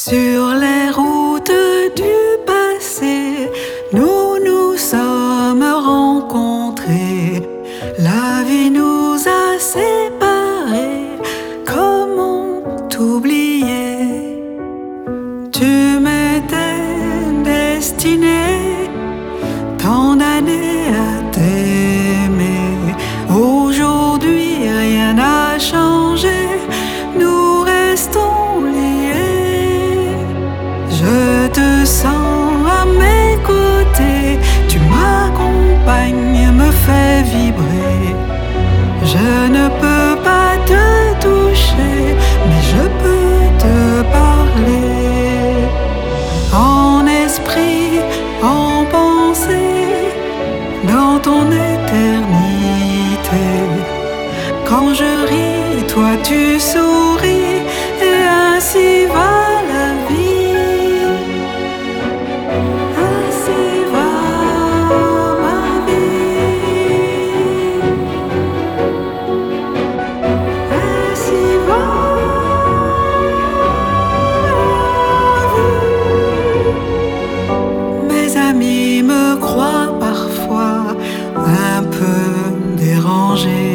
Sur les routes du passé, nous nous sommes rencontrés. La vie nous a séparés. Comment t'oublier? Tu m'étais destiné tant d'années à t'aimer. Aujourd'hui, rien n'a changé. Nous restons liés. Je te sens à mes côtés. Tu m'accompagnes, me fais vibrer. Je ne peux pas te toucher, mais je peux te parler. En esprit, en pensée, dans ton éternité. Quand je ris, toi tu souris, et ainsi va la vie. Ainsi va ma vie. Ainsi va la vie. Mes amis me croient parfois un peu dérangé.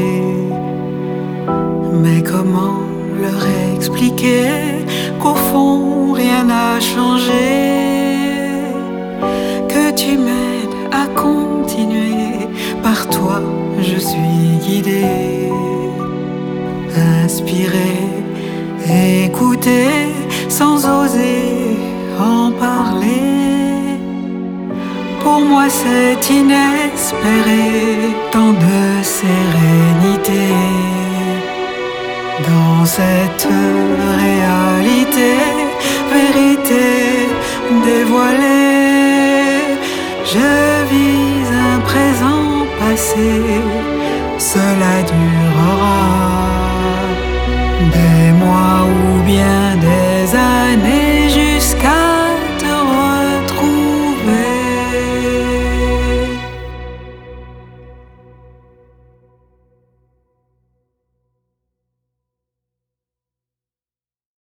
Mais comment leur expliquer qu'au fond rien n'a changé? Que tu m'aides à continuer, par toi je suis guidé. Inspiré, écouté, sans oser en parler. Pour moi c'est inespéré, tant de sérénité. Dans cette réalité, vérité dévoilée, je vis un présent passé, cela durera des mois ou bien